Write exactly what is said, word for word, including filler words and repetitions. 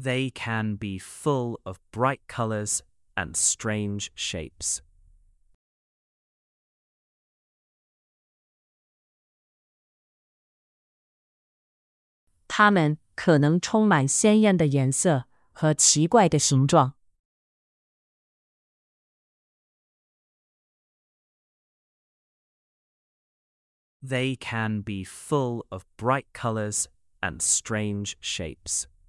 They can be full of bright colors and strange shapes. 它们可能充满鲜艳的颜色和奇怪的形状。 They can be full of bright colors and strange shapes.